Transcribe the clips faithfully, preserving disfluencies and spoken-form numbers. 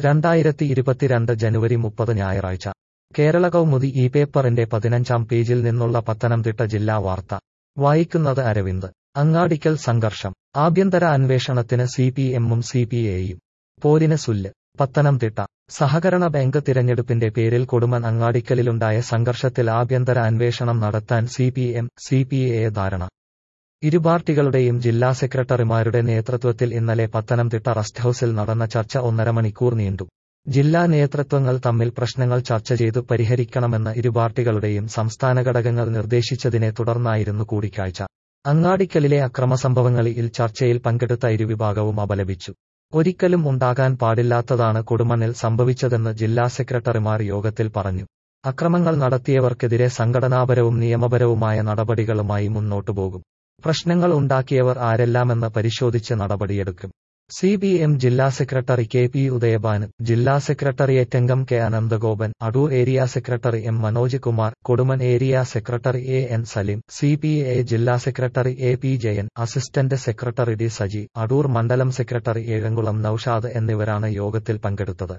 രണ്ടായിരത്തി ഇരുപത്തിരണ്ട് ജനുവരി മുപ്പത് ഞായറാഴ്ച കേരള കൗമുദി ഈ പേപ്പറിന്റെ പതിനഞ്ചാം പേജിൽ നിന്നുള്ള പത്തനംതിട്ട ജില്ലാ വാർത്ത വായിക്കുന്നത് അരവിന്ദ്. അങ്ങാടിക്കൽ സംഘർഷം. ആഭ്യന്തര അന്വേഷണത്തിന് സി പി എമ്മും സി പി ഐയും പോരിന് സുല്ല്. പത്തനംതിട്ട സഹകരണ ബാങ്ക് തിരഞ്ഞെടുപ്പിന്റെ പേരിൽ കൊടുമൺ അങ്ങാടിക്കലിലുണ്ടായ സംഘർഷത്തിൽ ആഭ്യന്തര അന്വേഷണം നടത്താൻ C P M C P I ധാരണ. ഇരു പാർട്ടികളുടെയും ജില്ലാ സെക്രട്ടറിമാരുടെ നേതൃത്വത്തിൽ ഇന്നലെ പത്തനംതിട്ട റസ്റ്റ് ഹൌസിൽ നടന്ന ചർച്ച ഒന്നര മണിക്കൂർ നീണ്ടു. ജില്ലാ നേതൃത്വങ്ങൾ തമ്മിൽ പ്രശ്നങ്ങൾ ചർച്ച ചെയ്തു പരിഹരിക്കണമെന്ന് ഇരു പാർട്ടികളുടെയും സംസ്ഥാന ഘടകങ്ങൾ നിർദ്ദേശിച്ചതിനെ തുടർന്നായിരുന്നു കൂടിക്കാഴ്ച. അങ്ങാടിക്കലിലെ അക്രമസംഭവങ്ങളിൽ ചർച്ചയിൽ പങ്കെടുത്ത ഇരുവിഭാഗവും അപലപിച്ചു. ഒരിക്കലും ഉണ്ടാകാൻ പാടില്ലാത്തതാണ് കൊടുമണ്ണിൽ സംഭവിച്ചതെന്ന് ജില്ലാ സെക്രട്ടറിമാർ യോഗത്തിൽ പറഞ്ഞു. അക്രമങ്ങൾ നടത്തിയവർക്കെതിരെ സംഘടനാപരവും നിയമപരവുമായ നടപടികളുമായി മുന്നോട്ടുപോകും. പ്രശ്നങ്ങൾ ഉണ്ടാക്കിയവർ ആരെല്ലാമെന്ന് പരിശോധിച്ച് നടപടിയെടുക്കും. സി പി എം ജില്ലാ സെക്രട്ടറി കെ പി ഉദയഭാനു, ജില്ലാ സെക്രട്ടറിയേറ്റ് അംഗം K Ananthagopan, Adoor area secretary M Manoj Kumar, Kodumon area secretary A N Saleem, C P I ജില്ലാ secretary A P Jayan, assistant secretary D Saji, Adoor മണ്ഡലം സെക്രട്ടറി ഏഴംകുളം നൌഷാദ് എന്നിവരാണ് യോഗത്തിൽ പങ്കെടുത്തത്.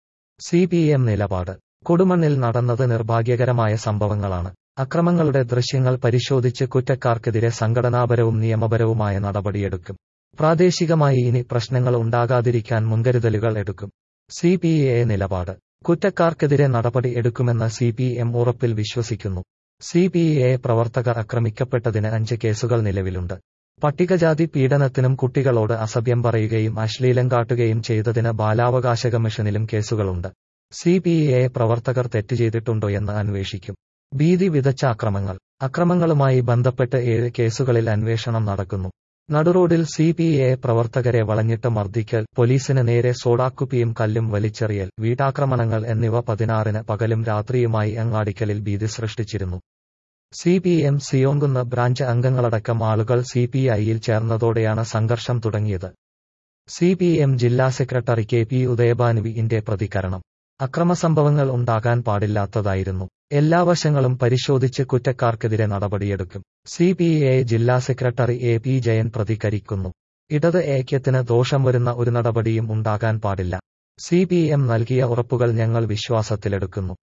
സി പി എം നിലപാട്: കൊടുമണ്ണിൽ നടന്നത് നിർഭാഗ്യകരമായ സംഭവങ്ങളാണ്. അക്രമങ്ങളുടെ ദൃശ്യങ്ങൾ പരിശോധിച്ച് കുറ്റക്കാർക്കെതിരെ സംഘടനാപരവും നിയമപരവുമായ നടപടിയെടുക്കും. പ്രാദേശികമായി ഇനി പ്രശ്നങ്ങൾ ഉണ്ടാകാതിരിക്കാൻ മുൻകരുതലുകൾ എടുക്കും. സി പി ഐ നിലപാട്: കുറ്റക്കാർക്കെതിരെ നടപടി എടുക്കുമെന്ന് സി പി എം ഉറപ്പിൽ വിശ്വസിക്കുന്നു. സി പി ഐ പ്രവർത്തകർ ആക്രമിക്കപ്പെട്ടതിന് അഞ്ച് കേസുകൾ നിലവിലുണ്ട്. പട്ടികജാതി പീഡനത്തിനും കുട്ടികളോട് അസഭ്യം പറയുകയും അശ്ലീലം കാട്ടുകയും ചെയ്തതിന് ബാലാവകാശ കമ്മീഷനിലും കേസുകളുണ്ട്. സി പി ഐ പ്രവർത്തകർ തെറ്റ് ചെയ്തിട്ടുണ്ടോയെന്ന് അന്വേഷിക്കും. ഭീതി വിതച്ച അക്രമങ്ങൾ. അക്രമങ്ങളുമായി ബന്ധപ്പെട്ട് ഏഴ് കേസുകളിൽ അന്വേഷണം നടക്കുന്നു. നടുറോഡിൽ സി പി ഐ പ്രവർത്തകരെ വളഞ്ഞിട്ട് മർദ്ദിക്കൽ, പോലീസിന് നേരെ സോഡാക്കുപ്പിയും കല്ലും വലിച്ചെറിയൽ, വീട്ടാക്രമണങ്ങൾ എന്നിവ പതിനാറിന് പകലും രാത്രിയുമായി അങ്ങാടിക്കലിൽ ഭീതി സൃഷ്ടിച്ചിരുന്നു. C P M Siyonkunnu branch അംഗങ്ങളടക്കം ആളുകൾ സി പി ഐയിൽ ചേർന്നതോടെയാണ് സംഘർഷം തുടങ്ങിയത്. സി പി എം ജില്ലാ സെക്രട്ടറി കെ പി ഉദയഭാനുവിന്റെ പ്രതികരണം: അക്രമസംഭവങ്ങൾ ഉണ്ടാകാൻ പാടില്ലാത്തതായിരുന്നു. എല്ലാ വശങ്ങളും പരിശോധിച്ച് കുറ്റക്കാർക്കെതിരെ നടപടിയെടുക്കും. സി പി ഐ ജില്ലാ സെക്രട്ടറി എ പി ജയൻ പ്രതികരിക്കുന്നു: ഇടത് ഐക്യത്തിന് ദോഷം വരുന്ന ഒരു നടപടിയും ഉണ്ടാകാൻ പാടില്ല. സി പി എം നൽകിയ ഉറപ്പുകൾ ഞങ്ങൾ വിശ്വാസത്തിലെടുക്കുന്നു.